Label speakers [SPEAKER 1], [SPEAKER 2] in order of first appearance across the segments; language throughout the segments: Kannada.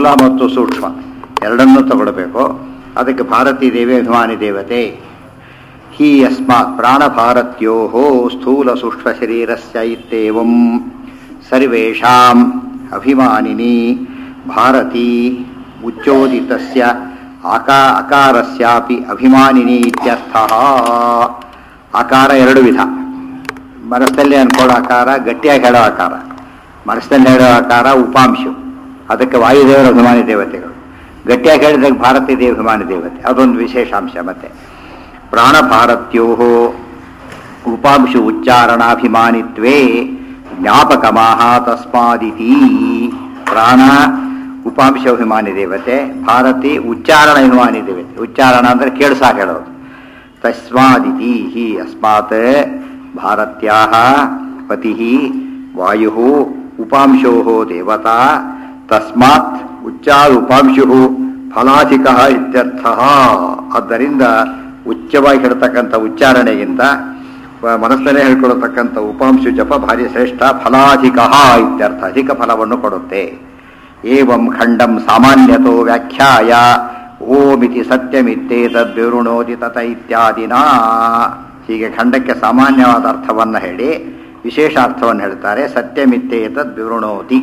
[SPEAKER 1] ಸ್ಥೂಲ ಮತ್ತು ಸೂಕ್ಷ್ಮ ಎರಡನ್ನೂ ತಗೊಳ್ಬೇಕು. ಅದಕ್ಕೆ ಭಾರತೀ ದೇವಿ ಅಭಿಮಾನಿ ದೇವತೆ. ಹಿ ಯಸ್ಮಾತ್ ಪ್ರಾಣಭಾರತ್ಯೋ ಸ್ಥೂಲ ಸೂಕ್ಷ್ಮ ಶರೀರಸ್ಯ ಇತ್ಯೇವಂ ಸರ್ವೇಷಾಂ ಅಭಿಮಾನಿನಿ ಭಾರತೀ ಉಚ್ಚೋದಿತಸ್ಯ ಅಕಾರಸ್ಯಾಪಿ ಅಭಿಮಾನಿನಿ ಇತ್ಯರ್ಥಃ. ಆಕಾರ ಎರಡು ವಿಧ. ಮನಸ್ಸಲ್ಲಿ ಅನ್ಕೊಳ್ಳೋ ಆಕಾರ, ಗಟ್ಟಿಯಾಗಿ ಹೇಳೋ ಆಕಾರ. ಮನಸ್ಸಲ್ಲಿ ಹೇಳೋ ಆಕಾರ ಉಪಾಂಶು, ಅದಕ್ಕೆ ವಾಯುದೇವರ ಅಭಿಮಾನಿ ದೇವತೆಗಳು. ಗಟ್ಟಿಯಾಗಿ ಹೇಳಿದಾಗ ಭಾರತೀ ದೇವಿ ಅಭಿಮಾನಿ ದೇವತೆ, ಅದೊಂದು ವಿಶೇಷಾಂಶ. ಮತ್ತೆ ಪ್ರಾಣಭಾರತ್ಯೋ ಉಪಾಂಶು ಉಚ್ಚಾರಣಾಭಿಮಾನಿತ್ವೇ ಜ್ಞಾಪಕಮಾಹ ತಸ್ಮಾದಿತಿ. ಪ್ರಾಣ ಉಪಾಂಶ ಅಭಿಮಾನಿ ದೇವತೆ, ಭಾರತಿ ಉಚ್ಚಾರಣ ಅಭಿಮಾನಿ ದೇವತೆ. ಉಚ್ಚಾರಣ ಅಂದರೆ ಕೇಳಿಸಾಕ ಹೇಳೋದು. ತಸ್ಮಾದಿತಿ ಹಿ ಅಸ್ಮಾತ್ ಭಾರತ್ಯಾಹ ಪತಿ ವಾಯು ಉಪಾಂಶೋ ದೇವತಾ ತಸ್ಮಾತ್ ಉಪಾಂಶು ಫಲಾಧಿಕ ಇತ್ಯರ್ಥ. ಆದ್ದರಿಂದ ಉಚ್ಚವಾಗಿ ಹೇಳ್ತಕ್ಕಂಥ ಉಚ್ಚಾರಣೆಗಿಂತ ಮನಸ್ಸನ್ನೇ ಹೇಳ್ಕೊಳ್ತಕ್ಕಂಥ ಉಪಾಂಶು ಜಪ ಭಾರಿ ಶ್ರೇಷ್ಠ, ಫಲಾಧಿಕ ಇತ್ಯರ್ಥ, ಅಧಿಕ ಫಲವನ್ನು ಕೊಡುತ್ತೆ. ಏವಂ ಖಂಡಂ ಸಾಮಾನ್ಯತೋ ವ್ಯಾಖ್ಯಾಯ ಓಮಿತಿ ಸತ್ಯಮಿತ್ತೇತದ್ವಿವೃಣೋತಿ ತತ ಇತ್ಯಾದಿನಾ. ಹೀಗೆ ಖಂಡಕ್ಕೆ ಸಾಮಾನ್ಯವಾದ ಅರ್ಥವನ್ನು ಹೇಳಿ ವಿಶೇಷ ಅರ್ಥವನ್ನು ಹೇಳ್ತಾರೆ. ಸತ್ಯಮಿತ್ತೇತದ್ವಿವೃಣೋತಿ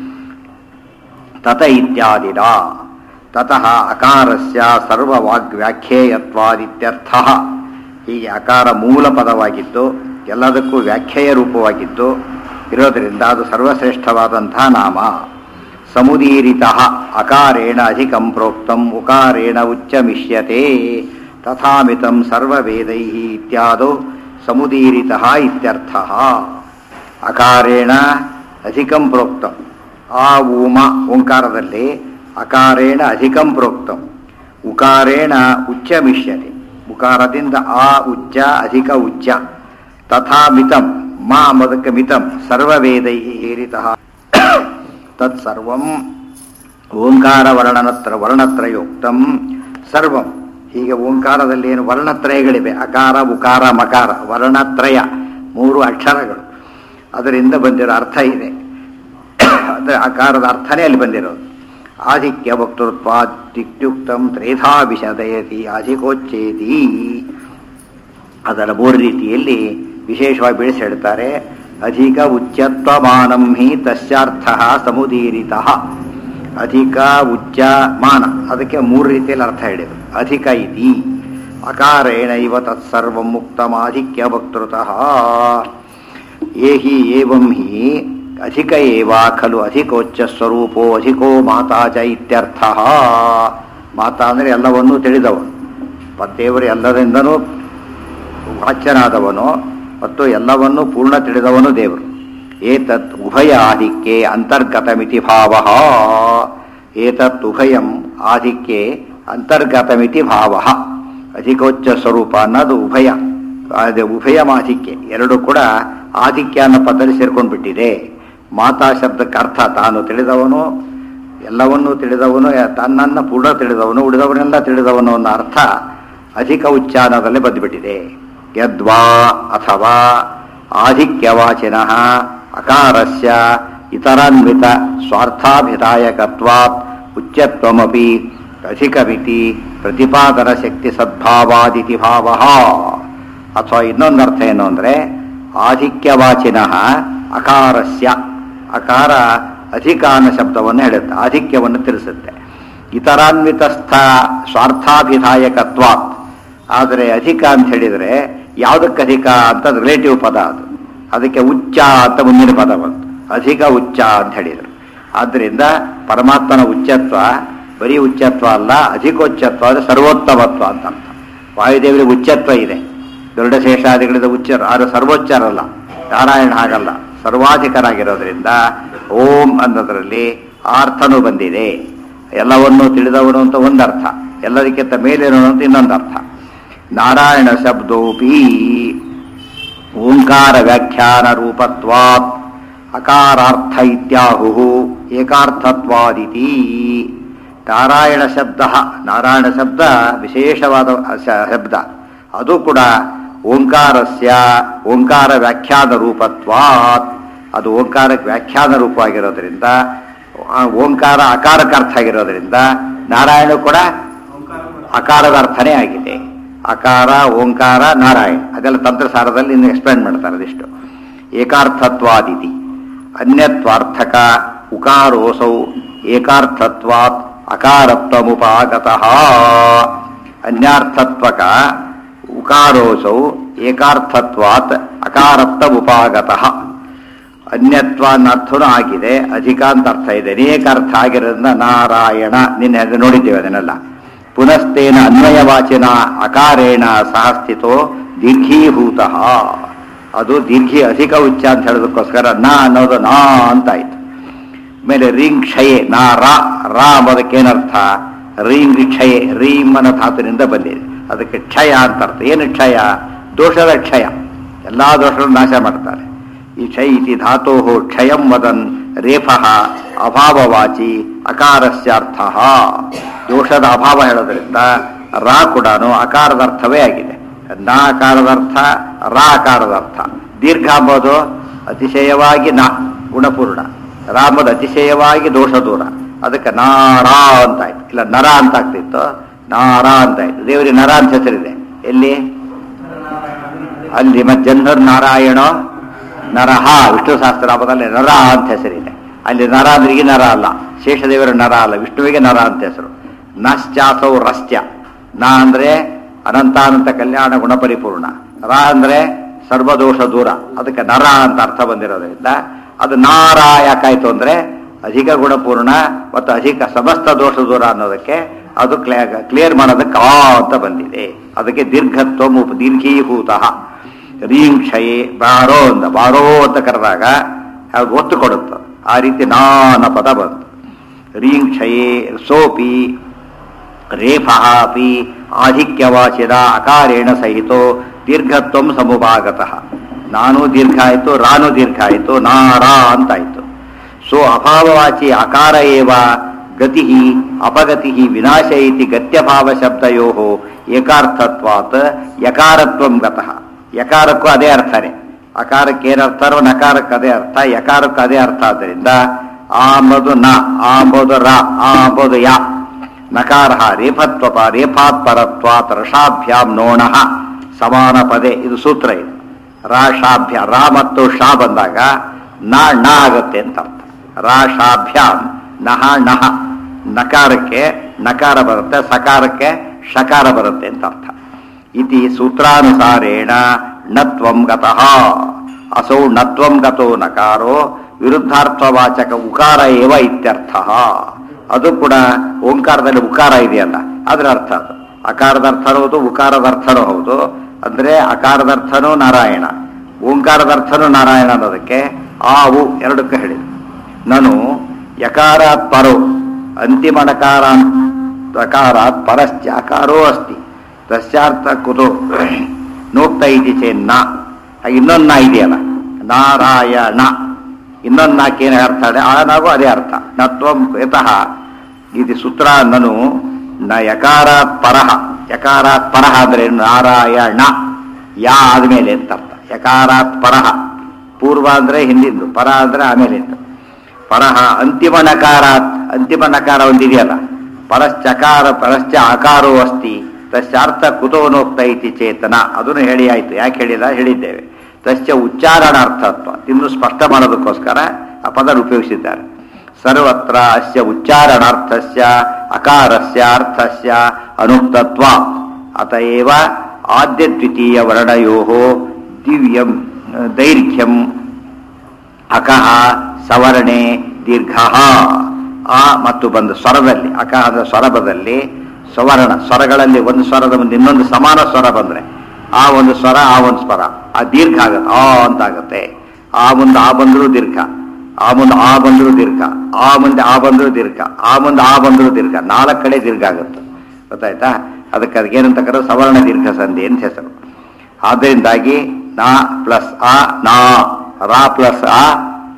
[SPEAKER 1] ತತ ಇತ್ಯಾದಿನ. ತತಃ ಅಕಾರಸ್ಯ ಸರ್ವವಾಗ್ವ್ಯಾಖ್ಯೇಯತ್ವಾದಿತ್ಯರ್ಥಃ. ಹೀಗೆ ಅಕಾರ ಮೂಲ ಪದವಾಗಿದ್ದು ಎಲ್ಲದಕ್ಕೂ ವ್ಯಾಖ್ಯೇಯ ರೂಪವಾಗಿದ್ದು ಇರೋದರಿಂದ ಅದು ಸರ್ವಶ್ರೇಷ್ಠವಾದಂತಹ ನಾಮ. ಸಮುದೀರಿತಃ ಅಕಾರೇಣ ಅಧಿಕಂ ಪ್ರೋಕ್ತಂ ಉಕಾರೇಣ ಉಚ್ಚಮಿಷ್ಯತೆ ತಥಾಮಿತಂ ಸರ್ವವೇದೈಃ ಇತ್ಯಾದೋ ಸಮುದೀರಿತಃ ಇತ್ಯರ್ಥಃ. ಅಕಾರೇಣ ಅಧಿಕಂ ಪ್ರೋಕ್ತಂ, ಆ ಊಮ ಓಂಕಾರದಲ್ಲಿ ಅಕಾರೇಣ ಅಧಿಕಂ ಪ್ರೋಕ್ತಂ ಉಕಾರೇಣ ಉಚ್ಚಮಿಷ್ಯತೆ, ಉಕಾರದಿಂದ ಆ ಉಚ್ಚ ಅಧಿಕ ಉಚ್ಚ. ತಥಾ ಮಿತಂ, ಮಾ ಮದಕ ಮಿತಂ ಸರ್ವವೇದೈ ಹೇರಿತಃ ತತ್ಸರ್ವಂ ಓಂಕಾರ ವರ್ಣತ್ರಯೋಕ್ತಂ ಸರ್ವಂ. ಹೀಗೆ ಓಂಕಾರದಲ್ಲಿ ಏನು ವರ್ಣತ್ರಯಗಳಿವೆ, ಅಕಾರ ಉಕಾರ ಮಕಾರ ವರ್ಣತ್ರಯ, ಮೂರು ಅಕ್ಷರಗಳು, ಅದರಿಂದ ಬಂದಿರೋ ಅರ್ಥ ಇದೆ. ಅಂದರೆ ಅಕಾರದ ಅರ್ಥನೇ ಅಲ್ಲಿ ಬಂದಿರೋದು. ಆಧಿಕ್ಯ ವಕ್ತೃತ್ವಾದಿತ್ಯುಕ್ತಂ ತ್ರೇಧಾ ವಿಶದಯತಿ ಅಧಿಕೋಚ್ಚೇತಿ. ಅದರ ಮೂರು ರೀತಿಯಲ್ಲಿ ವಿಶೇಷವಾಗಿ ಬೆಳೆಸಿ ಹೇಳ್ತಾರೆ. ಅಧಿಕ ಉಚ್ಚತ್ವಮಾನಂ ಹಿ ತಸ್ಯಾರ್ಥ ಸಮುದೀರಿತಃ. ಅಧಿಕ ಉಚ್ಚ ಮಾನ, ಅದಕ್ಕೆ ಮೂರು ರೀತಿಯಲ್ಲಿ ಅರ್ಥ ಹೇಳಿದರು. ಅಧಿಕ ಇತಿ ಅಕಾರೇಣ ಇವ ತತ್ಸರ್ವಂ ಮುಕ್ತಮಾಧಿಕ್ಯ ವಕ್ತೃತಃ. ಏಹಿ ಏವಂ ಹಿ ಅಧಿಕ ಏವ ಖಲು ಅಧಿಕೋಚ್ಚ ಸ್ವರೂಪೋ ಅಧಿಕೋ ಮಾತಾ ಚ ಇತ್ಯರ್ಥಃ. ಮಾತಾ ಅಂದರೆ ಎಲ್ಲವನ್ನೂ ತಿಳಿದವನು, ದೇವರು ಎಲ್ಲರಿಂದನೂ ವಾಚ್ಯನಾದವನು ಮತ್ತು ಎಲ್ಲವನ್ನೂ ಪೂರ್ಣ ತಿಳಿದವನು ದೇವರು. ಏತತ್ ಉಭಯ ಆಧಿಕ್ಯೆ ಅಂತರ್ಗತಮಿತಿ ಭಾವಃ. ಏತತ್ ಉಭಯಂ ಆಧಿಕ್ಯೆ ಅಂತರ್ಗತಮಿತಿ ಭಾವಃ. ಅಧಿಕೋಚ್ಚ ಸ್ವರೂಪ ಅನ್ನೋದು ಉಭಯ, ಉಭಯಮಾಧಿಕ್ಯ ಎರಡು ಕೂಡ ಆಧಿಕ್ಯ ಅನ್ನೋ ಪದದಲ್ಲಿ ಸೇರ್ಕೊಂಡು ಬಿಟ್ಟಿದೆ. ಮಾತಾ ಶಬ್ದಕ್ಕೆ ಅರ್ಥ ತಾನು ತಿಳಿದವನು, ಎಲ್ಲವನ್ನೂ ತಿಳಿದವನು, ತನ್ನನ್ನು ಪೂರ್ಣ ತಿಳಿದವನು, ಉಳಿದವನ್ನೆಲ್ಲ ತಿಳಿದವನು ಅನ್ನೋ ಅರ್ಥ ಅಧಿಕ ಉಚ್ಚಾರಣದಲ್ಲಿ ಬಂದುಬಿಟ್ಟಿದೆ. ಯದ್ವಾ ಅಥವಾ ಆಧಿಕ್ಯವಾಚಿನಃ ಅಕಾರಸ್ಯ ಇತರಾನ್ವಿತ ಸ್ವಾರ್ಥಾಭಿದಾಯಕತ್ವಾತ್ ಉಚ್ಯತ್ವಮಪಿ ಅಧಿಕಮಿತಿ ಪ್ರತಿಪಾದನ ಶಕ್ತಿ ಸದ್ಭಾವಾದಿತಿ ಭಾವಃ. ಅಥವಾ ಇನ್ನೊಂದು ಅರ್ಥ ಏನು ಅಂದರೆ ಆಧಿಕ್ಯವಾಚಿನಃ ಅಕಾರಸ್ಯ, ಅಕಾರ ಅಧಿಕ ಅನ್ನೋ ಶಬ್ದವನ್ನು ಹೇಳುತ್ತೆ, ಆಧಿಕ್ಯವನ್ನು ತಿಳಿಸುತ್ತೆ. ಇತರಾನ್ವಿತಸ್ಥ ಸ್ವಾರ್ಥಾಭಿದಾಯಕತ್ವಾತ್, ಆದರೆ ಅಧಿಕ ಅಂತ ಹೇಳಿದರೆ ಯಾವುದಕ್ಕೆ ಅಧಿಕ ಅಂತ ರಿಲೇಟಿವ್ ಪದ ಅದು. ಅದಕ್ಕೆ ಉಚ್ಚ ಅಂತ ಮುಂದಿನ ಪದ ಬಂತು, ಅಧಿಕ ಉಚ್ಚ ಅಂತ ಹೇಳಿದರು. ಆದ್ದರಿಂದ ಪರಮಾತ್ಮನ ಉಚ್ಚತ್ವ ಬರೀ ಉಚ್ಚತ್ವ ಅಲ್ಲ, ಅಧಿಕೋಚ್ಚತ್ವ ಅಂದರೆ ಸರ್ವೋತ್ತಮತ್ವ ಅಂತ ಅರ್ಥ. ವಾಯುದೇವರಿಗೆ ಉಚ್ಚತ್ವ ಇದೆ, ದೊಡ್ಡ ಶೇಷಾದಿಗಳಿಂದ ಉಚ್ಚರ, ಆದರೆ ಸರ್ವೋಚ್ಚರಲ್ಲ. ನಾರಾಯಣ ಹಾಗಲ್ಲ, ಸರ್ವಾಧಿಕರಾಗಿರೋದ್ರಿಂದ ಓಂ ಅನ್ನೋದರಲ್ಲಿ ಆ ಅರ್ಥನೂ ಬಂದಿದೆ. ಎಲ್ಲವನ್ನೂ ತಿಳಿದವನು ಅಂತ ಒಂದರ್ಥ, ಎಲ್ಲದಕ್ಕಿಂತ ಮೇಲಿರೋನು ಅಂತ ಇನ್ನೊಂದು ಅರ್ಥ. ನಾರಾಯಣ ಶಬ್ದೋಪಿ ಓಂಕಾರ ವ್ಯಾಖ್ಯಾನ ರೂಪತ್ವಾತ್ ಅಕಾರಾರ್ಥ ಇತ್ಯಾಹು ಏಕಾರ್ಥತ್ವಾದಿತಿ. ನಾರಾಯಣ ಶಬ್ದ ವಿಶೇಷವಾದ ಶಬ್ದ, ಅದು ಕೂಡ ಓಂಕಾರಸ್ಯ ಓಂಕಾರ ವ್ಯಾಖ್ಯಾನ ರೂಪತ್ವಾತ್, ಅದು ಓಂಕಾರಕ್ಕೆ ವ್ಯಾಖ್ಯಾನ ರೂಪವಾಗಿರೋದ್ರಿಂದ ಓಂಕಾರ ಅಕಾರಕ್ಕೆ ಅರ್ಥ ಆಗಿರೋದ್ರಿಂದ ನಾರಾಯಣ ಕೂಡ ಅಕಾರದ ಅರ್ಥನೇ ಆಗಿದೆ. ಅಕಾರ ಓಂಕಾರ ನಾರಾಯಣ ಅದೆಲ್ಲ ತಂತ್ರಸಾರದಲ್ಲಿ ಇನ್ನು ಎಕ್ಸ್ಪ್ಲೇನ್ ಮಾಡ್ತಾರೆ ಅದಿಷ್ಟು. ಏಕಾರ್ಥತ್ವಾದಿತಿ ಅನ್ಯತ್ವಾರ್ಥಕ ಉಕಾರೋಸೌ ಏಕಾರ್ಥತ್ವಾತ್ ಅಕಾರತ್ವಮುಪಾಗತಃ. ಅನ್ಯಾರ್ಥತ್ವಕ ಉಕಾರೋಸೌ ಏಕಾರ್ಥತ್ವಾತ್ ಅಕಾರತ್ವಮುಪಾಗತಃ. ಅನ್ಯತ್ವ ಅನ್ನರ್ಥನೂ ಆಗಿದೆ, ಅಧಿಕಾಂತ ಅರ್ಥ ಇದೆ, ಅನೇಕ ಅರ್ಥ ಆಗಿರೋದ್ರಿಂದ ನಾರಾಯಣ ನಿನ್ನೆ ಅದು ನೋಡಿದ್ದೇವೆ ಅದನ್ನೆಲ್ಲ. ಪುನಸ್ತೇನ ಅನ್ವಯವಾಚಿನ ಅಕಾರೇಣ ಸಹ ಸ್ಥಿತೋ ದೀರ್ಘೀಭೂತ. ಅದು ದೀರ್ಘಿ ಅಧಿಕ ಉಚ್ಚ ಅಂತ ಹೇಳೋದಕ್ಕೋಸ್ಕರ ನ ಅನ್ನೋದು ನಾ ಅಂತಾಯ್ತು. ಆಮೇಲೆ ರೀಂ ಕ್ಷಯೆ ನಾ ರಾ ಅಂಬೋದಕ್ಕೇನರ್ಥ? ರೀಂ ಕ್ಷಯೆ ರೀಂ ಅನ್ನೋ ಧಾತುವಿನಿಂದ ಬಂದಿದೆ, ಅದಕ್ಕೆ ಕ್ಷಯ ಅಂತ ಅರ್ಥ. ಏನು ಕ್ಷಯ? ದೋಷದ ಕ್ಷಯ, ಎಲ್ಲ ದೋಷಗಳನ್ನು ನಾಶ ಮಾಡ್ತಾರೆ. ಈ ಕ್ಷಯ ಇತಿ ಧಾತೋ ಕ್ಷಯಂ ವದನ್ ರೇಫಃ ಅಭಾವವಾಚಿ ಅಕಾರಸ್ಯಾರ್ಥ. ದೋಷದ ಅಭಾವ ಹೇಳೋದ್ರಿಂದ ರಾ ಕೂಡ ಅಕಾರದ ಅರ್ಥವೇ ಆಗಿದೆ. ನ ಅಕಾರದ ಅರ್ಥ, ರಾ ಅಕಾರದ ಅರ್ಥ. ದೀರ್ಘ ಅಂಬೋದು ಅತಿಶಯವಾಗಿ ನ ಗುಣಪೂರ್ಣ, ರಾ ಅಂಬೋದು ಅತಿಶಯವಾಗಿ ದೋಷ ದೂರ, ಅದಕ್ಕೆ ನಾರಾ ಅಂತಾಯ್ತು. ಇಲ್ಲ ನರ ಅಂತ ಆಗ್ತಿತ್ತು, ನಾರಾ ಅಂತಾಯ್ತು. ದೇವರಿಗೆ ನರ ಅಂತ ಹೆಸರಿದೆ ಎಲ್ಲಿ? ಅಲ್ಲಿ ಮತ್ತೆ ಜನ್ಹರ್ ನಾರಾಯಣ ನರಹ ವಿಷ್ಣು ಸಹಸ್ರನಾಮದಲ್ಲಿ ನರ ಅಂತ ಹೆಸರಿದೆ. ಅಲ್ಲಿ ನರ ಅಂದ್ರೆ ಈ ನರ ಅಲ್ಲ, ಶೇಷದೇವರ ನರ ಅಲ್ಲ, ವಿಷ್ಣುವಿಗೆ ನರ ಅಂತ ಹೆಸರು. ನಶ್ಚಾಸೌ ರಸ್ತ್ಯ. ನ ಅಂದ್ರೆ ಅನಂತಾನಂತ ಕಲ್ಯಾಣ ಗುಣಪರಿಪೂರ್ಣ, ರ ಅಂದ್ರೆ ಸರ್ವದೋಷ ದೂರ, ಅದಕ್ಕೆ ನರ ಅಂತ ಅರ್ಥ ಬಂದಿರೋದ್ರಿಂದ ಅದು ನಾರ ಯಾಕಾಯ್ತು ಅಂದ್ರೆ ಅಧಿಕ ಗುಣಪೂರ್ಣ ಮತ್ತು ಅಧಿಕ ಸಮಸ್ತ ದೋಷ ದೂರ ಅನ್ನೋದಕ್ಕೆ ಅದು ಕ್ಲಿಯರ್ ಮಾಡೋದಕ್ಕೆ ಆ ಅಂತ ಬಂದಿದೆ. ಅದಕ್ಕೆ ದೀರ್ಘತ್ವ ದೀರ್ಘೀಭೂತ. ರೀಂ ಕ್ಷಯೆ ಬಾರೋ ಅಂತ ಕರೆದಾಗ ಅದು ಒತ್ತು ಕೊಡುತ್ತೆ. ಆ ರೀತಿ ನಾನ ಪದ ಬಂತು. ರೀಂ ಕ್ಷಯೆ ಸೋಪಿ ರೇಫಃ ಅಪಿ ಆಧಿಕ್ಯವಾಚಿದ ಅಕಾರೇಣ ಸಹಿತೋ ದೀರ್ಘತ್ವಂ ಸಮುಭಾಗತಃ. ನಾನು ದೀರ್ಘ ಆಯಿತು, ರಾನು ದೀರ್ಘ ಆಯಿತು, ನಾರಾ ಅಂತಾಯಿತು. ಸೋ ಅಭಾವವಾಚಿ ಅಕಾರ ಏವ ಗತಿ ಅಪಗತಿ ವಿನಾಶ ಇತಿ ಗತ್ಯಭಾವ ಶಬ್ದಯೋ ಏಕಾರ್ಥತ್ವಾತ್ ಯಕಾರತ್ವಂ ಗತಃ. ಯಕಾರಕ್ಕೂ ಅದೇ ಅರ್ಥನೇ, ಅಕಾರಕ್ಕೆ ಏನರ್ಥನೋ ನಕಾರಕ್ಕೆ ಅದೇ ಅರ್ಥ, ಯಕಾರಕ್ಕೂ ಅದೇ ಅರ್ಥ. ಆದ್ದರಿಂದ ಆ ಅಂಬೋದು ನ, ಆ ಅಂಬೋದು ರ, ಆ ಅಂಬೋದು ಯ. ನಕಾರ ರೇಫಾತ್ ಪರತ್ವಾತ್ ರಷಾಭ್ಯಾಂ ನೋಣಃ ಸಮಾನ ಪದೇ. ಇದು ಸೂತ್ರ. ಇದು ರಾಷಾಭ್ಯ ರಾ ಮತ್ತು ಶಾ ಬಂದಾಗ ನ ಆಗುತ್ತೆ ಅಂತ ಅರ್ಥ. ರಾಷಾಭ್ಯಾಂ ನಹ ನಹ. ನಕಾರಕ್ಕೆ ನಕಾರ ಬರುತ್ತೆ, ಸಕಾರಕ್ಕೆ ಶಕಾರ ಬರುತ್ತೆ ಅಂತ ಅರ್ಥ. ಇತಿ ಸೂತ್ರಾನುಸಾರೇಣ ನತ್ವಂ ಗತಃ. ಅಸೌ ನತ್ವಂ ಗತೋ ನಕಾರೋ ವಿರುದ್ಧಾರ್ಥವಾಚಕ ಉಕಾರ ಏವ ಇತ್ಯರ್ಥ. ಅದು ಕೂಡ ಓಂಕಾರದಲ್ಲಿ ಉಕಾರ ಇದೆಯಲ್ಲ ಅದರ ಅರ್ಥ. ಅದು ಅಕಾರದ ಅರ್ಥನೂ ಹೌದು, ಉಕಾರದ ಅರ್ಥನೂ ಹೌದು. ಅಂದ್ರೆ ಅಕಾರದ ಅರ್ಥನೂ ನಾರಾಯಣ, ಓಂಕಾರದ ಅರ್ಥನೂ ನಾರಾಯಣ ಅನ್ನೋದಕ್ಕೆ ಆ ಉ ಎರಡಕ್ಕೆ ಹೇಳಿದ್ರು. ನಾನು ಯಕಾರಾತ್ ಪರೋ ಅಂತಿಮ ನಕಾರಾತ್ ಪರಶ್ಚ ಅಕಾರೋ ಅಸ್ತಿ ತಸ್ಯಾರ್ಥ ಕುತೋ ನೋಕ್ತ ಇತಿ ಚೇನ್ನ. ಇನ್ನೊಂದು ನಾ ಇದೆಯಲ್ಲ ನಾರಾಯಣ, ಇನ್ನೊಂದು ನಾಕೇನು ಅರ್ಥ ಆ ನಾವು ಅದೇ ಅರ್ಥ. ನತ್ವಂ ಯತಃ ಇದು ಸೂತ್ರ. ನನು ನ ಯಕಾರಾತ್ ಪರಹ. ಯಕಾರಾತ್ ಪರಹ ಅಂದ್ರೆ ನಾರಾಯಣ, ಯಾ ಆದ್ಮೇಲೆ ಅಂತ ಅರ್ಥ. ಯಕಾರಾತ್ ಪರಹ, ಪೂರ್ವ ಅಂದ್ರೆ ಹಿಂದಿಂದು, ಪರ ಅಂದ್ರೆ ಆಮೇಲೆ ಅಂತ. ಪರಹ ಅಂತಿಮ ನಕಾರಾತ್, ಅಂತಿಮ ನಕಾರ ಒಂದಿದೆಯಲ್ಲ ಪರಶ್ಚಕಾರ ಪರಶ್ಚ ಆಕಾರೋ ಅಸ್ತಿ ತಸ್ಯಾರ್ಥ ಕುತೋನೋಕ್ತ ಇತಿ ಚೇತನ. ಅದನ್ನು ಹೇಳಿ ಆಯ್ತು. ಯಾಕೆ ಹೇಳಿದ್ದೇವೆ. ತಸ್ಯ ಉಚ್ಚಾರಣಾರ್ಥತ್ವ ಇನ್ನು ಸ್ಪಷ್ಟ ಮಾಡೋದಕ್ಕೋಸ್ಕರ ಆ ಪದ ಉಪಯೋಗಿಸಿದ್ದಾರೆ. ಸರ್ವತ್ರ ಅಸ್ಯ ಉಚ್ಚಾರಣಾರ್ಥಸ್ಯ ಅಕಾರಸ್ಯ ಅರ್ಥಸ್ಯ ಅನುಕ್ತತ್ವ ಅತಏವ ಆದ್ಯ ದ್ವಿತೀಯ ವರ್ಣಯೋ ದಿವ್ಯಂ ದೈರ್ಘ್ಯಂ ಅಕಃ ಸವರ್ಣೆ ದೀರ್ಘ. ಆ ಮತ್ತು ಬಂದು ಸ್ವರದಲ್ಲಿ ಅಕಃ ಅಂದ್ರೆ ಸ್ವರಬದಲ್ಲಿ ಸ್ವರ್ಣ ಸ್ವರಗಳಲ್ಲಿ ಒಂದು ಸ್ವರದ ಮುಂದೆ ಇನ್ನೊಂದು ಸಮಾನ ಸ್ವರ ಬಂದ್ರೆ ಆ ಒಂದು ಸ್ವರ ಆ ಒಂದು ಸ್ವರ ಆ ದೀರ್ಘ ಆಗುತ್ತೆ, ಆ ಅಂತಾಗುತ್ತೆ. ಆ ಮುಂದೆ ಆ ಬಂದರೂ ದೀರ್ಘ, ಆ ಮುಂದೆ ಆ ಬಂದರೂ ದೀರ್ಘ, ಆ ಮುಂದೆ ಆ ಬಂದರೂ ದೀರ್ಘ, ಆ ಮುಂದೆ ಆ ಬಂದರೂ ದೀರ್ಘ, 4 ಕಡೆ ದೀರ್ಘ ಆಗುತ್ತೆ. ಗೊತ್ತಾಯ್ತಾ? ಅದಕ್ಕೆ ಏನಂತ ಕರೋ ಸವರ್ಣ ದೀರ್ಘ ಸಂಧಿ ಅಂತ ಹೆಸರು. ಆದ್ದರಿಂದಾಗಿ ನಾ ಪ್ಲಸ್ ಆ ನಾ, ರಾ ಪ್ಲಸ್ ಆ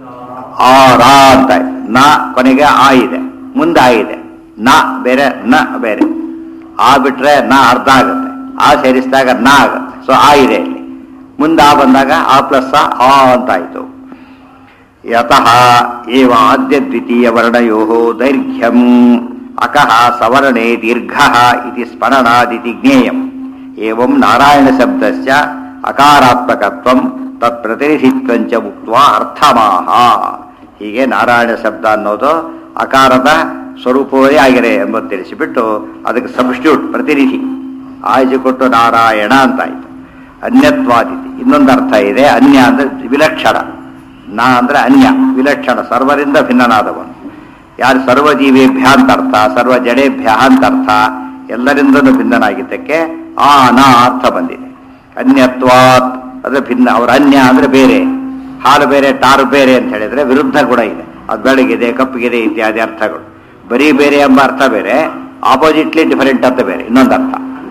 [SPEAKER 1] ರಾ ಅಂತ. ನ ಕೊನೆಗೆ ಆ ಇದೆ, ಮುಂದೆ ಆ ಇದೆ. ನ ಬೇರೆ ನ ಬೇರೆ. ಆ ಬಿಟ್ರೆ ನ ಅರ್ಧ ಆಗುತ್ತೆ, ಆ ಸೇರಿಸಿದಾಗ ನ ಆಗುತ್ತೆ. ಸೊ ಆ ಇದೆ ಇಲ್ಲಿ. ಮುಂದೆ ಆ ಬಂದಾಗ ಆ ಪ್ಲಸ್ ಆ ಅಂತ ಆಯಿತು. ಯತಃ ಏವ ಆದ್ಯ ದ್ವಿತೀಯ ವರ್ಣಯೋಃ ದೈರ್ಘ್ಯಂ ಅಕಃ ಸವರ್ಣೇ ದೀರ್ಘಃ ಇತಿ ಸ್ಮರಣಾದಿತಿ ಜ್ಞೇಯಂ ಏವಂ ನಾರಾಯಣ ಶಬ್ದಸ್ಯ ಅಕಾರಾತ್ಮಕತ್ವಂ ತತ್ ಪ್ರತಿನಿಧಿತ್ವಂಚ ಮುಕ್ತ್ವಾ ಅರ್ಥಮಾಹ. ಹೀಗೆ ನಾರಾಯಣ ಶಬ್ದ ಅನ್ನೋದು ಅಕಾರದ ಸ್ವರೂಪವೇ ಆಗಿದೆ ಎಂಬುದು ತಿಳಿಸಿಬಿಟ್ಟು ಅದಕ್ಕೆ ಸಬ್ಸ್ಟ್ಯೂಟ್ ಪ್ರತಿನಿಧಿ ಆಯ್ದುಕೊಟ್ಟು ನಾರಾಯಣ ಅಂತಾಯಿತು. ಅನ್ಯತ್ವಾದಿತಿ ಇನ್ನೊಂದು ಅರ್ಥ ಇದೆ. ಅನ್ಯ ಅಂದರೆ ವಿಲಕ್ಷಣ, ನಾ ಅಂದರೆ ಅನ್ಯ ವಿಲಕ್ಷಣ, ಸರ್ವರಿಂದ ಭಿನ್ನನಾದವನು. ಯಾರು ಸರ್ವಜೀವೇಭ್ಯ ಅಂತ ಅರ್ಥ, ಸರ್ವ ಜಡೇಭ್ಯ ಅಂತ ಅರ್ಥ, ಎಲ್ಲರಿಂದಲೂ ಭಿನ್ನನಾಗಿದ್ದಕ್ಕೆ ಆ ನಾ ಅರ್ಥ ಬಂದಿದೆ. ಅನ್ಯತ್ವಾತ್ ಅಂದರೆ ಭಿನ್ನ, ಅವರ ಅನ್ಯ ಅಂದರೆ ಬೇರೆ, ಹಾಲು ಬೇರೆ ಟಾರು ಬೇರೆ ಅಂತ ಹೇಳಿದ್ರೆ ವಿರುದ್ಧ ಕೂಡ ಇದೆ. ಅದು ಬೆಳಗಿದೆ ಕಪ್ಪಗಿದೆ ಇತ್ಯಾದಿ ಅರ್ಥಗಳು. ಬರೀ ಬೇರೆ ಎಂಬ ಅರ್ಥ ಬೇರೆ, ಆಪೋಸಿಟ್ಲಿ ಡಿಫರೆಂಟ್ ಅಂತ ಬೇರೆ ಇನ್ನೊಂದು ಅರ್ಥ.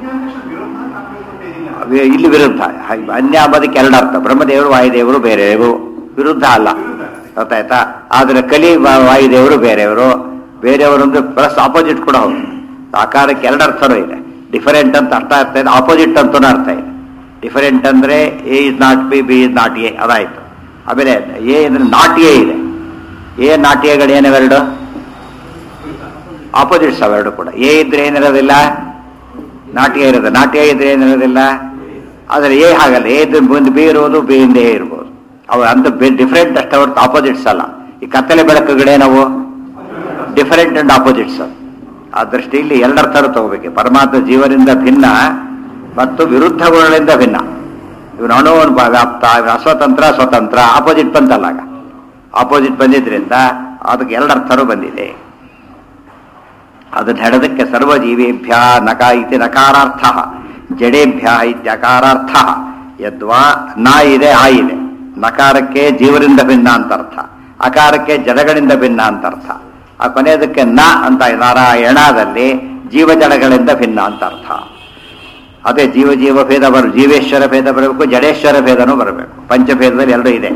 [SPEAKER 1] ಇಲ್ಲಿ ವಿರುದ್ಧ. ಅನ್ಯ ಅಂಬೋದಕ್ಕೆ ಎರಡು ಅರ್ಥ. ಬ್ರಹ್ಮದೇವರು ವಾಯುದೇವರು ಬೇರೆಯವರು, ವಿರುದ್ಧ ಅಲ್ಲ, ಗೊತ್ತಾಯ್ತಾ? ಆದರೆ ಕಲಿ ವಾಯುದೇವರು ಬೇರೆಯವರು, ಬೇರೆಯವರು ಅಂದ್ರೆ ಪ್ಲಸ್ ಆಪೋಸಿಟ್ ಕೂಡ ಹೌದು. ಆಕಾರಕ್ಕೆ ಎರಡು ಅರ್ಥನೂ ಇದೆ. ಡಿಫರೆಂಟ್ ಅಂತ ಅರ್ಥ ಆಗ್ತಾ ಇದೆ, ಆಪೋಸಿಟ್ ಅಂತನೂ ಅರ್ಥ ಇದೆ. ಡಿಫರೆಂಟ್ ಅಂದ್ರೆ A is not B, B is not A ಅದಾಯ್ತು. ಆಮೇಲೆ ಎ ಅಂದ್ರೆ ನಾಟ್ ಎ ಇದೆ. ಎ ನಾಟ್ ಎಗಳು ಏನಿವೆರಡು ಆಪೋಸಿಟ್ಸ್ ಅವೆರಡು ಕೂಡ. ಎ ಇದ್ರೆ ಏನಿರೋದಿಲ್ಲ, ನಾಟ್ಯ ಇರೋದು. ನಾಟ್ಯ ಇದ್ರೆ ಏನಿರೋದಿಲ್ಲ. ಆದರೆ ಎ ಹಾಗಲ್ಲ, ಎ ಇದ್ರೆ ಮುಂದೆ ಬಿ ಇರ್ಬೋದು, ಬಿ ಇಂದ ಎ ಇರ್ಬೋದು. ಅವು ಅಂತ ಡಿಫರೆಂಟ್ ಅಷ್ಟೇ ಹೊರತು ಆಪೋಸಿಟ್ಸ್ ಅಲ್ಲ. ಈ ಕತ್ತಲೆ ಬೆಳಕುಗಳೇನವು ಡಿಫರೆಂಟ್ ಅಂಡ್ ಆಪೋಸಿಟ್ಸ್. ಆ ದೃಷ್ಟಿಯಲ್ಲಿ ಎರಡರ್ಥರು ತಗೋಬೇಕು. ಪರಮಾತ್ಮ ಜೀವನಿಂದ ಭಿನ್ನ ಮತ್ತು ವಿರುದ್ಧ ಗುಣಗಳಿಂದ ಭಿನ್ನ. ಇವನು ಅಣುವನ್ ವ್ಯಾಪ್ತ, ಅಸ್ವತಂತ್ರ ಸ್ವತಂತ್ರ, ಆಪೋಸಿಟ್ ಬಂತಲ್ಲ. ಆಗ ಆಪೋಸಿಟ್ ಬಂದಿದ್ರಿಂದ ಅದಕ್ಕೆ ಎರಡರ್ಥರು ಬಂದಿದೆ. ಅದನ್ನ ಹೇಳೋದಕ್ಕೆ ಸರ್ವಜೀವೇಭ್ಯ ನಕ ಇತಿ ನಕಾರಾರ್ಥ, ಜಡೇಭ್ಯ ಇತ್ಯಕಾರಾರ್ಥ. ಯದ್ವಾ ನಾ ಇದೆ ಆ ಇದೆ. ನಕಾರಕ್ಕೆ ಜೀವರಿಂದ ಭಿನ್ನ ಅಂತ ಅರ್ಥ, ಅಕಾರಕ್ಕೆ ಜಡಗಳಿಂದ ಭಿನ್ನ ಅಂತ ಅರ್ಥ. ಆ ಕೊನೆಯದಕ್ಕೆ ನ ಅಂತ ನಾರಾಯಣದಲ್ಲಿ ಜೀವ ಜಡಗಳಿಂದ ಭಿನ್ನ ಅಂತ ಅರ್ಥ. ಅದೇ ಜೀವ ಜೀವ ಭೇದ ಜೀವೇಶ್ವರ ಭೇದ ಬರಬೇಕು, ಜಡೇಶ್ವರ ಭೇದನೂ ಬರಬೇಕು. ಪಂಚಭೇದದಲ್ಲಿ ಎರಡು ಇದೆ.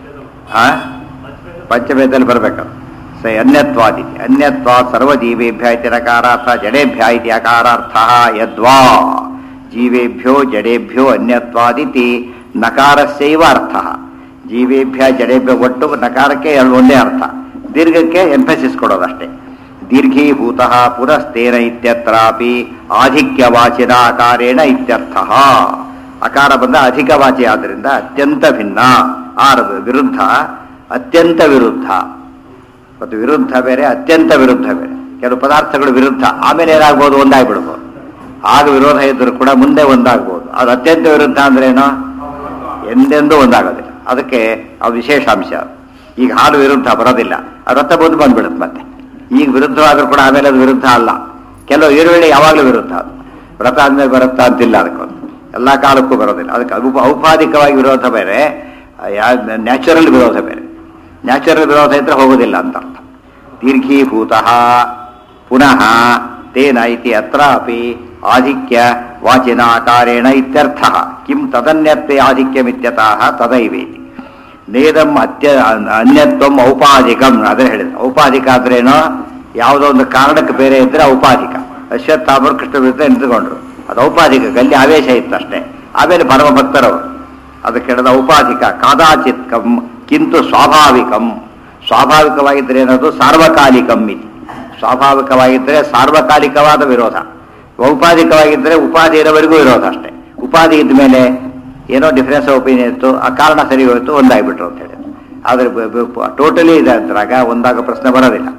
[SPEAKER 1] ಪಂಚಭೇದದಲ್ಲಿ ಬರಬೇಕು. ಅನ್ಯತ್ವಾದಿ ಅನ್ಯತ್ವಾ ಸರ್ವಜೀವೇಭ್ಯ ಇತಿ ನಕಾರಾರ್ಥ, ಜಡೇಭ್ಯ ಇತಿ ಅಕಾರಾರ್ಥ. ಯದ್ವಾ ಜೀವೇಭ್ಯೋ ಜಡೇಭ್ಯೋ ಅನ್ಯತ್ವಾದಿತಿ ನಕಾರಸ್ಯೈವ ಅರ್ಥ. ಜೀವೇಭ್ಯ ಜಡೇಭ್ಯ ಒಟ್ಟು ನಕಾರಕ್ಕೆ ಒಂದೇ ಅರ್ಥ, ದೀರ್ಘಕ್ಕೆ ಎಂಫಸಿಸ್ ಕೊಡೋದಷ್ಟೇ. ದೀರ್ಘೀಭೂತ ಪುರಸ್ತೇನ ಇತ್ಯತ್ರಾಪಿ ಆಧಿಕ್ಯವಾಚಿನ ಅಕಾರೇಣ ಇತ್ಯರ್ಥ. ಅಕಾರ ಬಂದ ಅಧಿಕವಾಚಿ ಆದ್ದರಿಂದ ಅತ್ಯಂತ ಭಿನ್ನ. ವಿರುದ್ಧ ಅತ್ಯಂತ ವಿರುದ್ಧ. ಮತ್ತು ವಿರುದ್ಧ ಬೇರೆ, ಅತ್ಯಂತ ವಿರುದ್ಧ ಬೇರೆ. ಕೆಲವು ಪದಾರ್ಥಗಳು ವಿರುದ್ಧ, ಆಮೇಲೆ ಏನಾಗ್ಬೋದು, ಒಂದಾಗ್ಬಿಡ್ಬೋದು. ಆಗ ವಿರೋಧ ಇದ್ದರೂ ಕೂಡ ಮುಂದೆ ಒಂದಾಗ್ಬೋದು. ಅದು ಅತ್ಯಂತ ವಿರುದ್ಧ ಅಂದ್ರೇನು, ಎಂದೆಂದೂ ಒಂದಾಗೋದಿಲ್ಲ. ಅದಕ್ಕೆ ಆ ವಿಶೇಷಾಂಶ. ಈಗ ಹಾಲು ವಿರುದ್ಧ ಬರೋದಿಲ್ಲ, ಅದು ರಥ ಬಂದ್ಬಿಡುತ್ತೆ ಮತ್ತೆ. ಈಗ ವಿರುದ್ಧವಾದರೂ ಕೂಡ ಆಮೇಲೆ ಅದು ವಿರುದ್ಧ ಅಲ್ಲ. ಕೆಲವು ಈರುಳ್ಳಿ ಯಾವಾಗಲೂ ವಿರುದ್ಧ. ಅದು ವ್ರತ ಆದ್ಮೇಲೆ ಬರುತ್ತಾ ಅಂತಿಲ್ಲ. ಅದಕ್ಕೊಂದು ಎಲ್ಲ ಕಾಲಕ್ಕೂ ಬರೋದಿಲ್ಲ. ಅದಕ್ಕೆ ಔಪಾಧಿಕವಾಗಿ ವಿರೋಧ ಬೇರೆ, ನ್ಯಾಚುರಲ್ ವಿರೋಧ ಬೇರೆ. ನ್ಯಾಚುರಲ್ ವಿರೋಧ ಇದ್ರೆ ಹೋಗೋದಿಲ್ಲ ಅಂತ ಅರ್ಥ. ದೀರ್ಘೀಭೂತ ಪುನಃ ತೇನ ಇತಿ ಅತ್ರಾಪಿ ಆಧಿಕ್ಯ ವಾಚಿನ ಆಕಾರೇಣ ಇತ್ಯರ್ಥ. ಕಿಂ ತದನ್ಯತ್ವೇ ಆಧಿಕ್ಯಮಿತ್ಯತಃ ತದೈವೇತಿ. ನೇದಂ ಅನ್ಯತ್ವಂ ಔಪಾಧಿಕಂ. ಅದೇ ಹೇಳಿದ. ಔಪಾಧಿಕ ಆದ್ರೇನೋ ಯಾವುದೋ ಒಂದು ಕಾರಣಕ್ಕೆ ಬೇರೆ ಇದ್ರೆ ಔಪಾಧಿಕ. ಅಶ್ವತ್ಥಾಮರು ಕೃಷ್ಣ ವಿರುದ್ಧ ನಿಂತುಕೊಂಡ್ರು, ಅದು ಔಪಾಧಿಕ. ಗಲ್ಲಿ ಆವೇಶ ಇತ್ತಷ್ಟೇ. ಆಮೇಲೆ ಪರಮ ಭಕ್ತರವರು. ಅದಕ್ಕೆ ಹೇಳಿದ ಔಪಾಧಿಕ. ಕಾದಾಚಿತ್ಕಂ ಕಿಂತು ಸ್ವಾಭಾವಿಕಂ. ಸ್ವಾಭಾವಿಕವಾಗಿದ್ದರೆ ಏನದು ಸಾರ್ವಕಾಲಿಕಂ ಇತಿ. ಸ್ವಾಭಾವಿಕವಾಗಿದ್ದರೆ ಸಾರ್ವಕಾಲಿಕವಾದ ವಿರೋಧ. ಔಪಾಧಿಕವಾಗಿದ್ದರೆ ಉಪಾಧಿ ಇರೋವರೆಗೂ ವಿರೋಧ ಅಷ್ಟೇ. ಉಪಾಧಿ ಇದ್ದ ಮೇಲೆ ಏನೋ ಡಿಫರೆನ್ಸ್ ಒಪಿನಿಯನ್ ಇತ್ತು, ಆ ಕಾರಣ ಸರಿ ಹೋಯಿತು, ಒಂದಾಗ್ಬಿಟ್ರು ಅಂತ ಹೇಳಿ. ಆದರೆ ಟೋಟಲಿ ಇದೆ ಅಂತಾಗ ಒಂದಾಗ ಪ್ರಶ್ನೆ ಬರೋದಿಲ್ಲ.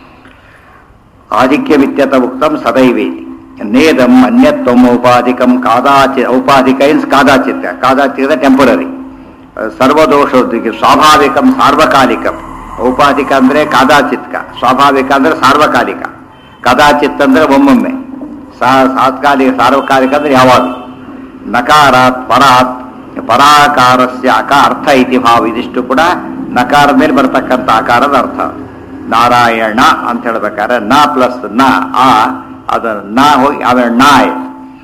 [SPEAKER 1] ಆಧಿಕ್ಯಮಿತ್ಯತ ಉಕ್ತಂ ಸದೈವೇತಿ. ನೇದಂ ಅನ್ಯತ್ವಂ ಔಪಾಧಿಕಂ ಔಪಾಧಿಕ ಇನ್ಸ್ ಕಾದಾಚಿತ್ಯ. ಕಾದಾಚಿತ್ಯ ಟೆಂಪರರಿ. ಸರ್ವದೋಷೋದ್ದಿಗೆ ಸ್ವಾಭಾವಿಕಂ ಸಾರ್ವಕಾಲಿಕಂ. ಔಪಾಧಿಕ ಅಂದರೆ ಕಾದಾಚಿತ್ಕ, ಸ್ವಾಭಾವಿಕ ಅಂದರೆ ಸಾರ್ವಕಾಲಿಕ. ಕದಾಚಿತ್ ಅಂದರೆ ಒಮ್ಮೊಮ್ಮೆ, ಸಾತ್ಕಾಲಿಕ. ಸಾರ್ವಕಾಲಿಕ ಅಂದರೆ ಯಾವಾಗ. ನಕಾರಾತ್ ಪರಾತ್ ಪರಾಕಾರಸ್ಯ ಅರ್ಥ ಇತಿ ಭಾವ. ಇದಿಷ್ಟು ಕೂಡ ನಕಾರ ಮೇಲೆ ಬರ್ತಕ್ಕಂಥ ಆಕಾರದ ಅರ್ಥ. ನಾರಾಯಣ ಅಂತ ಹೇಳ್ಬೇಕಾದ್ರೆ ನ ಪ್ಲಸ್ ನ ಆ, ಅದು ನ ಹೋಗಿ ಆಮೇಲೆ ನ ಆಯ್ತು.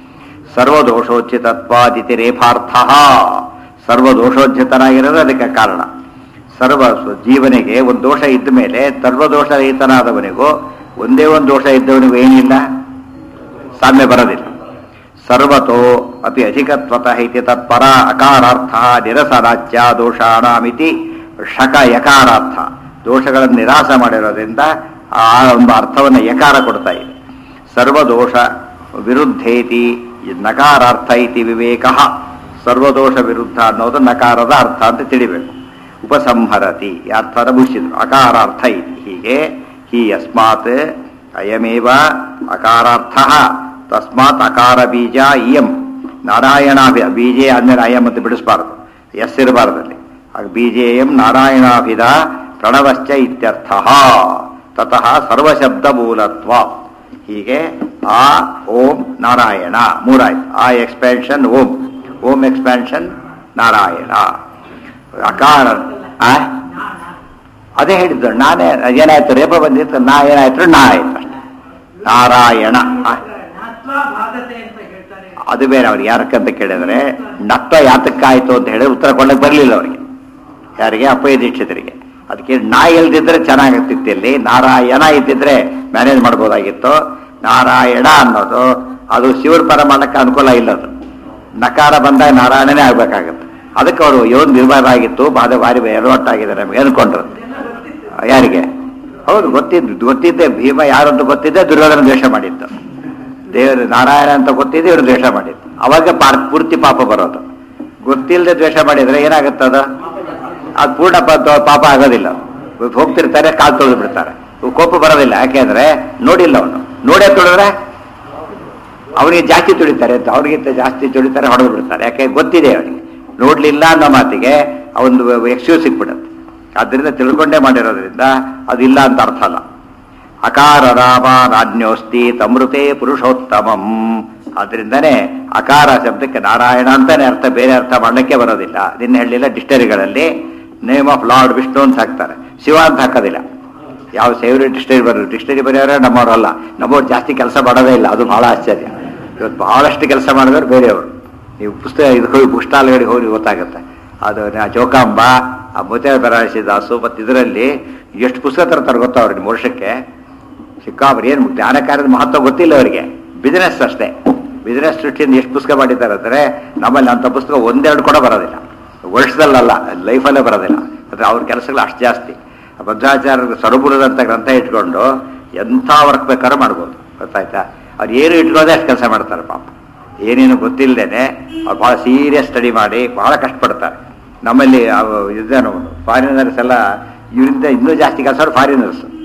[SPEAKER 1] ಸರ್ವದೋಷೋಚಿತತ್ವಾದಿತಿ ರೇಫಾರ್ಥ. ಸರ್ವದೋಷೋಚಿತನಾಗಿರೋದು ಅದಕ್ಕೆ ಕಾರಣ. ಸರ್ವ ಜೀವನಿಗೆ ಒಂದು ದೋಷ ಇದ್ದ ಮೇಲೆ ಸರ್ವದೋಷ ರಹಿತನಾದವನಿಗೂ ಒಂದೇ ಒಂದು ದೋಷ ಇದ್ದವನಿಗೂ ಏನಿಲ್ಲ, ಸಾಮ್ಯ ಬರೋದಿಲ್ಲ. ಸರ್ವತೋ ಅಪಿ ಅಧಿಕತ್ವತಃ ಇತಿ ತತ್ಪರ ಅಕಾರಾರ್ಥ ನಿರಸರಾಜ್ಯ ದೋಷಾಣಾಮಿತಿ ಷಕ ಯಕಾರಾರ್ಥ, ದೋಷಗಳನ್ನು ನಿರಾಸ ಮಾಡಿರೋದ್ರಿಂದ ಆ ಒಂದು ಅರ್ಥವನ್ನು ಯಕಾರ ಕೊಡ್ತಾ ಇದೆ. ಸರ್ವದೋಷ ವಿರುದ್ಧೇತಿ ನಕಾರಾರ್ಥ ಇತಿ ವಿವೇಕ. ಸರ್ವದೋಷ ವಿರುದ್ಧ ಅನ್ನೋದು ನಕಾರದ ಅರ್ಥ ಅಂತ ತಿಳಿಬೇಕು. ಉಪಸಂಹರತಿ ಈ ಅರ್ಥನ ಮುಗಿಸಿದ್ರು. ಅಕಾರಾರ್ಥ ಇತಿ, ಹೀಗೆ ಹಿ ಯಸ್ಮಾತ್ ಅಯಮೇವ ಅಕಾರಾರ್ಥ ತಸ್ಮಾತ್ ಅಕಾರ ಬೀಜ ಇಯಂ ನಾರಾಯಣಾಭಿ, ಬೀಜೆ ಆದ್ಮೇಲೆ ಅಯಂ ಅಂತ ಬಿಡಿಸಬಾರದು, ಎಸ್ ಇರಬಾರ್ದಲ್ಲಿ. ಆಗ ಬೀಜೇಯಂ ನಾರಾಯಣಾಭಿದ ಪ್ರಣವಶ್ಚ ಇತ್ಯರ್ಥ. ತತಃ ಸರ್ವಶಬ್ದ ಮೂಲತ್ವ. ಹೀಗೆ ಆ ಓಂ ನಾರಾಯಣ ಮೂರಾಯ್ತು. ಆ ಎಕ್ಸ್ಪ್ಯಾನ್ಷನ್ ಓಂ, ಓಂ ಎಕ್ಸ್ಪ್ಯಾನ್ಷನ್ ನಾರಾಯಣ. ಅಕಾರ ಅದೇ ಹೇಳಿದ್ದು. ನಾನೇ ಏನಾಯ್ತು, ರೇಪ ಬಂದಿತ್ತು, ನಾ ಏನಾಯ್ತು, ನಾ ಆಯ್ತು ಅಷ್ಟೆ. ನಾರಾಯಣ ಅದು ಬೇರೆ. ಅವ್ರಿಗೆ ಯಾರಕ್ಕಂತ ಕೇಳಿದ್ರೆ ನತ್ವ ಯಾತಕ್ಕಾಯ್ತು ಅಂತ ಹೇಳಿ ಉತ್ತರ ಕೊಡಕ್ಕೆ ಬರಲಿಲ್ಲ ಅವರಿಗೆ. ಯಾರಿಗೆ? ಅಪ್ಪಯ್ಯ ದೀಕ್ಷಿತರಿಗೆ. ಅದಕ್ಕೆ ನಾ ಇಲ್ದಿದ್ರೆ ಚೆನ್ನಾಗಿರ್ತಿತ್ತು. ಇಲ್ಲಿ ನಾರಾಯಣ ಇದ್ದಿದ್ರೆ ಮ್ಯಾನೇಜ್ ಮಾಡ್ಬೋದಾಗಿತ್ತು. ನಾರಾಯಣ ಅನ್ನೋದು ಅದು ಶಿವರ ಪರ ಮಾಡಕ್ಕೆ ಅನುಕೂಲ ಇಲ್ಲದು. ನಕಾರ ಬಂದಾಗ ನಾರಾಯಣನೇ ಆಗ್ಬೇಕಾಗತ್ತೆ. ಅದಕ್ಕೆ ಅವರು ಇವನ್ ನಿರ್ಭಯವಾಗಿತ್ತು, ಭಾರಿ ಎಡವಟ್ಟಾಗಿದೆ ನಮಗೆ ಅನ್ಕೊಂಡ್ರು. ಯಾರಿಗೆ? ಹೌದು, ಗೊತ್ತಿದ್ದೆ ಭೀಮ ಯಾರಂತ ಗೊತ್ತಿದ್ದೆ, ದುರ್ಯೋಧನ ದ್ವೇಷ ಮಾಡಿತ್ತು. ದೇವರು ನಾರಾಯಣ ಅಂತ ಗೊತ್ತಿದ್ದೆ, ಇವರು ದ್ವೇಷ ಮಾಡಿತ್ತು. ಅವಾಗ ಪೂರ್ತಿ ಪಾಪ ಬರೋದು. ಗೊತ್ತಿಲ್ಲದೆ ದ್ವೇಷ ಮಾಡಿದ್ರೆ ಏನಾಗುತ್ತದ? ಅದು ಪೂರ್ಣ ಪಾಪ ಆಗೋದಿಲ್ಲ. ಹೋಗ್ತಿರ್ತಾರೆ, ಕಾಲು ತೊಳೆದು ಬಿಡ್ತಾರೆ, ಕೋಪ ಬರೋದಿಲ್ಲ. ಯಾಕೆಂದ್ರೆ ನೋಡಿಲ್ಲ ಅವನು. ನೋಡೇ ತುಳಿದ್ರೆ ಅವನಿಗೆ ಜಾಸ್ತಿ ತುಳಿತಾರೆ, ಅವ್ರಿಗಿಂತ ಜಾಸ್ತಿ ತುಳಿತಾರೆ, ಹೊಡೆದು ಬಿಡ್ತಾರೆ. ಯಾಕೆ? ಗೊತ್ತಿದೆ ಅವನಿಗೆ. ನೋಡ್ಲಿಲ್ಲ ಅನ್ನೋ ಮಾತಿಗೆ ಒಂದು ಎಕ್ಸ್ಕ್ಯೂಸ್ ಸಿಕ್ಬಿಡುತ್ತೆ. ಆದ್ದರಿಂದ ತಿಳ್ಕೊಂಡೇ ಮಾಡಿರೋದ್ರಿಂದ ಅದಿಲ್ಲ ಅಂತ ಅರ್ಥ ಅಲ್ಲ. ಅಕಾರ ರಾಮ ರಾಜ್ಞೋಸ್ತಿ ತಮೃತೆ ಪುರುಷೋತ್ತಮಂ. ಆದ್ರಿಂದನೇ ಅಕಾರ ಶಬ್ದಕ್ಕೆ ನಾರಾಯಣ ಅಂತಾನೆ ಅರ್ಥ, ಬೇರೆ ಅರ್ಥ ಮಾಡಲಿಕ್ಕೆ ಬರೋದಿಲ್ಲ. ನಿನ್ನೆ ಹೇಳಲಿಲ್ಲ, ಡಿಕ್ಷನರಿಗಳಲ್ಲಿ ನೇಮ್ ಆಫ್ ಲಾರ್ಡ್ ವಿಷ್ಣು ಅಂತ ಹಾಕ್ತಾರೆ, ಶಿವ ಅಂತ ಹಾಕೋದಿಲ್ಲ. ಯಾವ ಸೇವ್ರಿ ಡಿಕ್ಷನರಿ ಬರೋದು? ಡಿಕ್ಷನರಿ ಬರೆಯೋರೆ ನಮ್ಮವರಲ್ಲ. ನಮ್ಮವ್ರು ಜಾಸ್ತಿ ಕೆಲಸ ಮಾಡೋದೇ ಇಲ್ಲ, ಅದು ಬಹಳ ಆಶ್ಚರ್ಯ. ಇವತ್ತು ಬಹಳಷ್ಟು ಕೆಲಸ ಮಾಡಿದವರು ಬೇರೆಯವರು. ನೀವು ಪುಸ್ತಕ ಇದು ಹೋಗಿ ಬುಕ್ ಸ್ಟಾಲ್ಗಳಿಗೆ ಹೋಗಿ ಗೊತ್ತಾಗುತ್ತೆ. ಅದು ಚೌಕಾಂಬ, ಆ ಮುತ್ತೈದ ಬರಾಯಿಸಿದಾಸು ಮತ್ತು ಇದರಲ್ಲಿ ಎಷ್ಟು ಪುಸ್ತಕ ತರ್ತಾರೆ ಗೊತ್ತಾ ಅವ್ರಿಗೆ? ನಿಮ್ಮ ವರ್ಷಕ್ಕೆ ಸಿಕ್ಕಾಬರಿ. ಏನು ಜ್ಞಾನ ಕಾರ್ಯದ ಮಹತ್ವ ಗೊತ್ತಿಲ್ಲ ಅವರಿಗೆ, ಬಿಸ್ನೆಸ್ ಅಷ್ಟೇ. ಬಿಸ್ನೆಸ್ ದೃಷ್ಟಿಯಿಂದ ಎಷ್ಟು ಪುಸ್ತಕ ಮಾಡಿದ್ದಾರೆ ಅಂದರೆ ನಮ್ಮಲ್ಲಿ ಅಂಥ ಪುಸ್ತಕ ಒಂದೆರಡು ಕೂಡ ಬರೋದಿಲ್ಲ, ವರ್ಷದಲ್ಲಲ್ಲ, ಲೈಫಲ್ಲೇ ಬರೋದಿಲ್ಲ. ಅಂದರೆ ಅವ್ರ ಕೆಲಸಗಳು ಅಷ್ಟು ಜಾಸ್ತಿ. ಭದ್ರಾಚಾರ್ಯ ಸರಬುರದಂಥ ಗ್ರಂಥ ಇಟ್ಕೊಂಡು ಎಂಥ ವರ್ಕ್ ಬೇಕಾದ್ರೂ ಮಾಡ್ಬೋದು, ಗೊತ್ತಾಯ್ತಾ? ಅವ್ರು ಏನು ಇಟ್ಕೊಳ್ಳೋದೇ ಅಷ್ಟು ಕೆಲಸ ಮಾಡ್ತಾರೆ ಪಾಪ. ಏನೇನು ಗೊತ್ತಿಲ್ಲದೇನೆ ಅವ್ರು ಭಾಳ ಸೀರಿಯಸ್ ಸ್ಟಡಿ ಮಾಡಿ ಭಾಳ ಕಷ್ಟಪಡ್ತಾರೆ. ನಮ್ಮಲ್ಲಿ ಇದೇನೋ ಫಾರಿನರ್ಸ್ ಎಲ್ಲ ಇವರಿಂದ ಇನ್ನೂ ಜಾಸ್ತಿ ಕೆಲಸ ಫಾರಿನರ್ಸ್.